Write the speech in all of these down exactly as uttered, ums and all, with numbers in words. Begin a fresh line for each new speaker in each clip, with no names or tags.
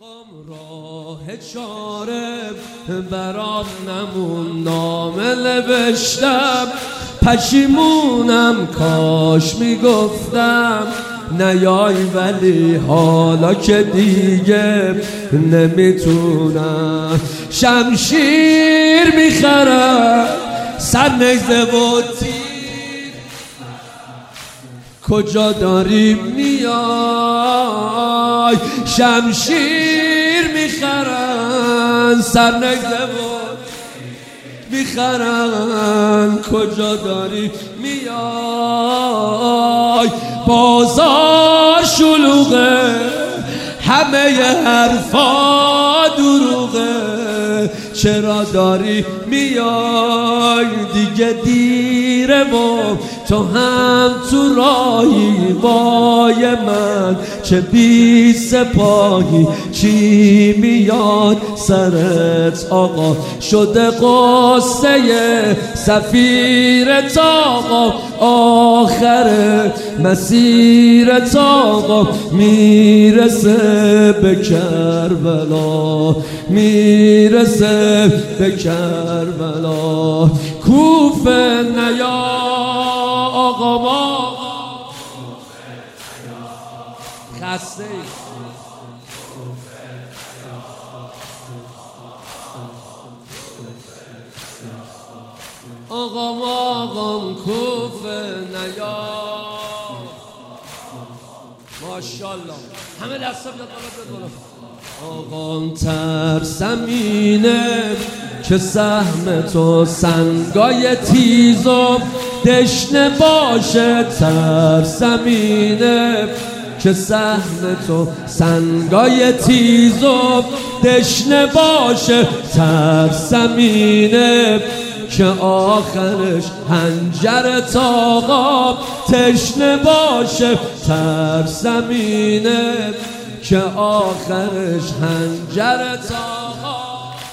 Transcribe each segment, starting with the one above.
راه چاره برام نمون، نامه نوشتم پشیمونم، کاش میگفتم نیای، ولی حالا که دیگه نمیتونم. شمشیر میخرم سرنیزه و تیر، کجا داری میای؟ شمشیر میخرن سرنیزه و میخرن، کجا داری میای؟ بازار شلوغه، همه حرفا دروغه، چرا داری میای؟ دیگه دیره و تو هم تو راهی، وای من چه بی سپاهی. چی میاد سرت آقا؟ شده قصه سفیرت آقا، آخر مسیرت آقا میرسه به کربلا، میرسه به کربلا. کوفه نیا آقا، ما خسته آقا، ما آقام کوفه نیا. ماشاءالله همه دستا بیاد بالا، آقام ترسمینه که سهم تو سنگای تیز و دشنه باشه. ترسمینه که سهم تو سنگای تیز و دشنه باشه. ترسمینه که آخرش هنجرت آقا تشنه باشه. ترسمینه که آخرش هنجرت آقا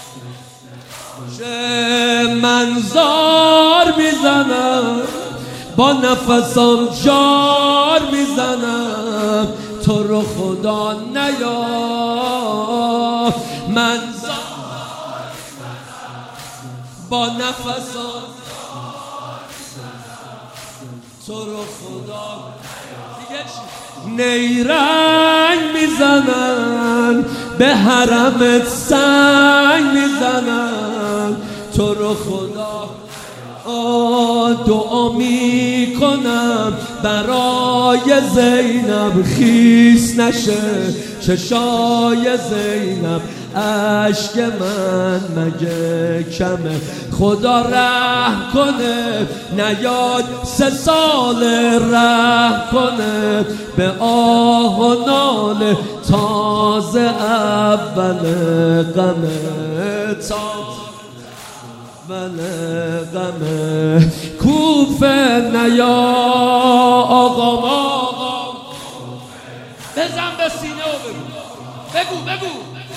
منظار میزنم، با نفسم جار میزنم، تو رو خدا نیا. منظار با نفسم تو رو خدا دیگه چی؟ نیرنگ میزنن به حرمت، سنگ میزنن، تو رو خدا دعا میکنم برای زینب، خیس نشه چشای زینب. عشق من مگه کمه؟ خدا رحم کنه، نیاد سه سال رحم کنه به آه و ناله. تازه اول غمه، تازه اول غمه. کوفه نیا آقا، آقا بزن به سینه و بگو بگو بگو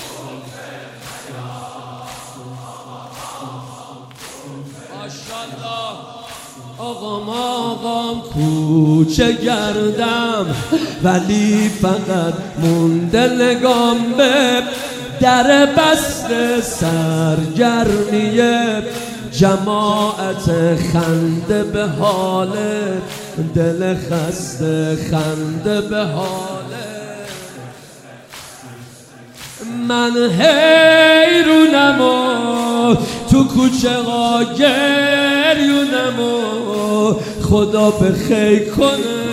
ماشاءالله. آقام آقام کوچه گردم، ولی فقط مونده نگام به در بسته سرگرمیه. جماعت خنده به حاله، دل خسته خنده به حاله. من حیرونم و تو کوچه ها گریونم و خدا به خیر کنه.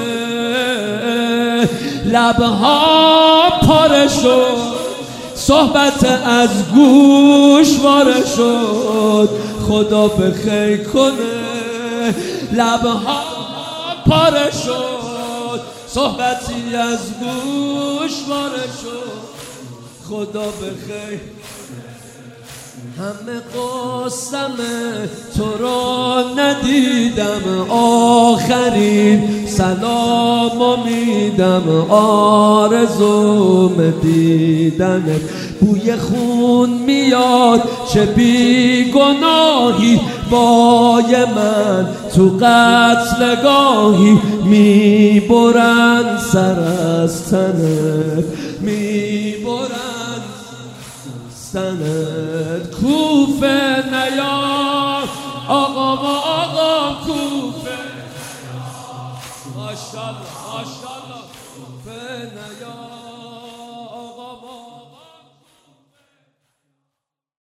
لبها پاره شد، صحبت از گوش واره شد، خدا به خیر کنه. لبها پاره شد، صحبتی از گوش واره شد، خدا به خیر. همه قسمه تو را ندیدم، آخرین سلامو میدم، آرزوم دیدنت. بوی خون میاد چه بی گناهی، بای من تو قتلگاهی، میبرن سر از تنت، میبرن سنت. کوفه نیا آقا و آقا، کوفه نیا، ماشاءالله ماشاءالله. کوفه نیا